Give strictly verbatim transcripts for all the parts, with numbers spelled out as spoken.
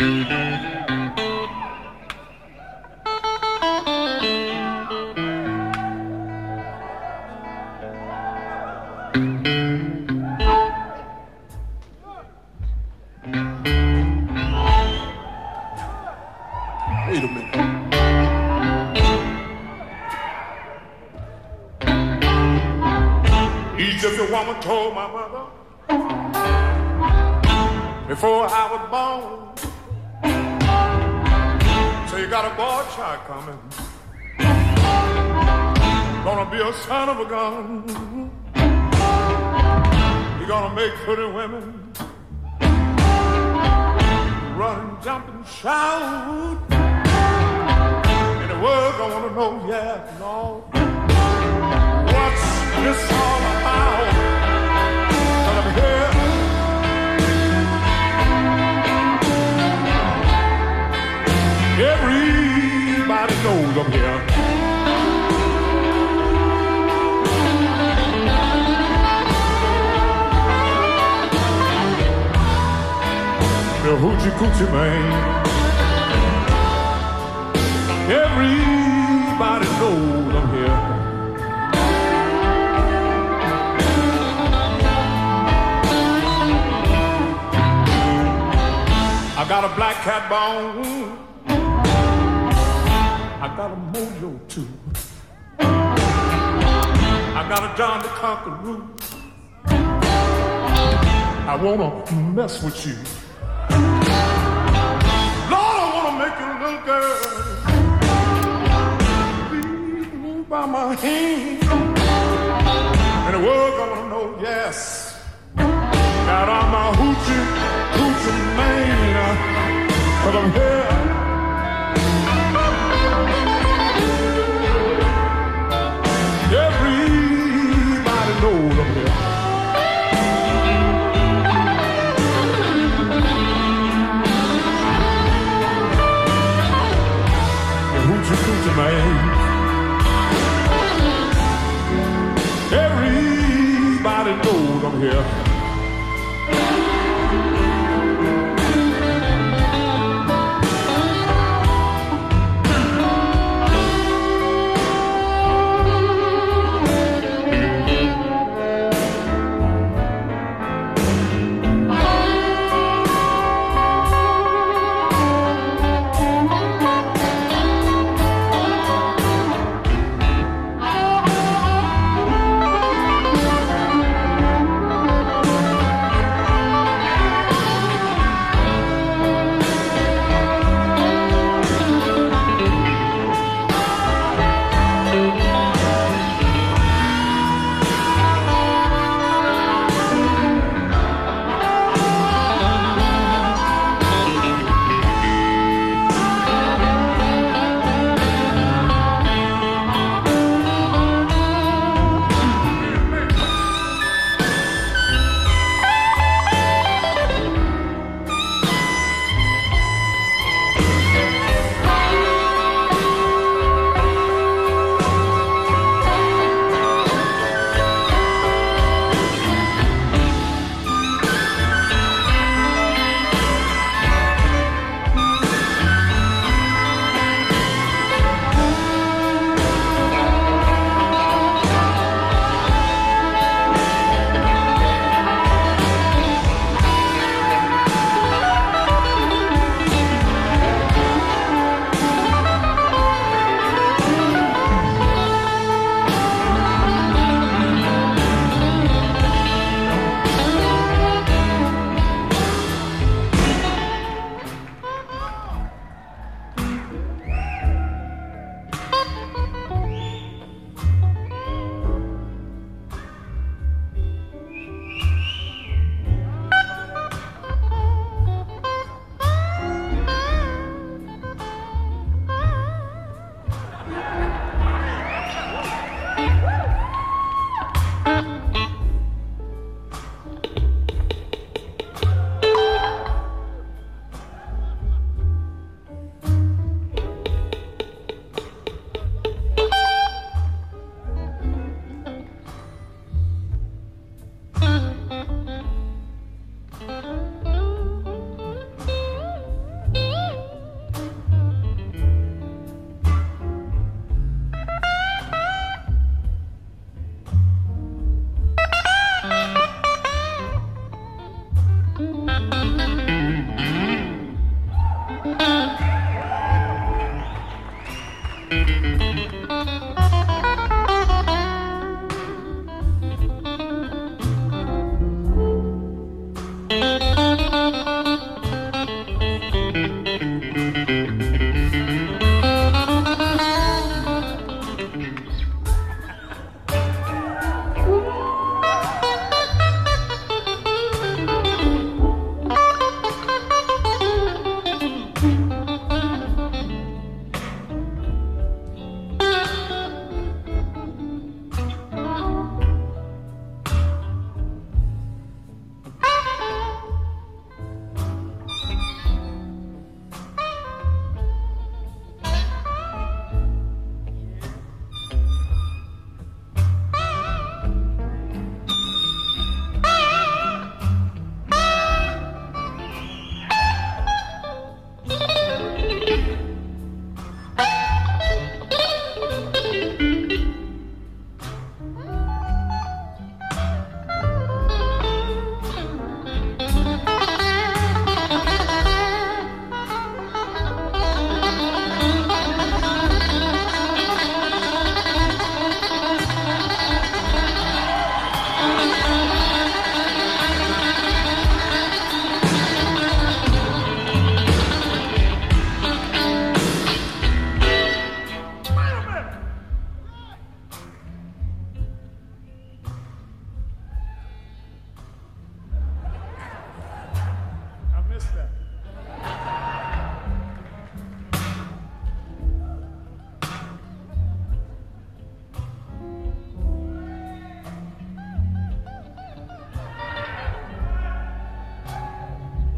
Wait a minute. Egyptian woman told my mother before I was born, so you got a boy child coming, gonna be a son of a gun. You're gonna make pretty women run and jump and shout, and the world gonna know, yeah, no, what's this all about? But I'm here. Everybody knows I'm here. The hoochie coochie man. Everybody knows I'm here. I got a black cat bone. I got a mojo too. I got a John the Conqueror. I wanna mess with you. Lord, I wanna make you a little girl. Lead me by my hand. And the world gonna know, yes, that I'm a hoochie, hoochie man. Cause I'm here. Everybody knows I'm here. The hoochie coochie man. Everybody knows I'm here.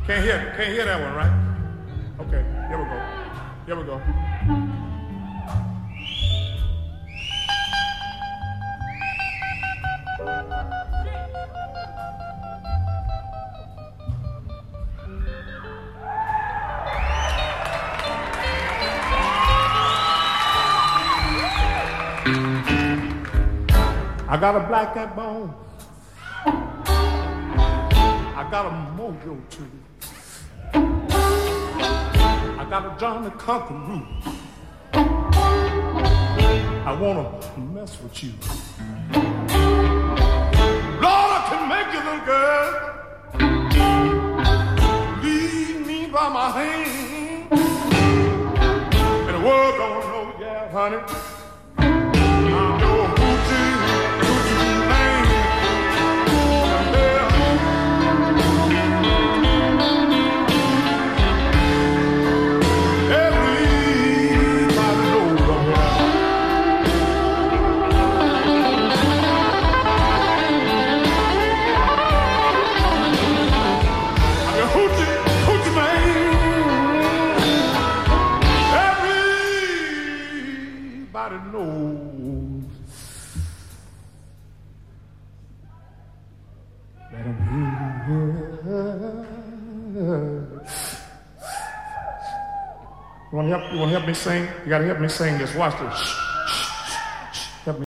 Can't hear, can't hear that one, right? Okay, here we go. Here we go. I got a black cat bone. I got a mojo too. I got a Johnny Conqueror. I wanna mess with you. Lord, I can make you, little girl, lead me by my hand, and the world don't know, yeah, honey, I'm your hoochie, hoochie man. Knows that I'm here. You want to help? You want to help me sing? You got to help me sing this. Watch this.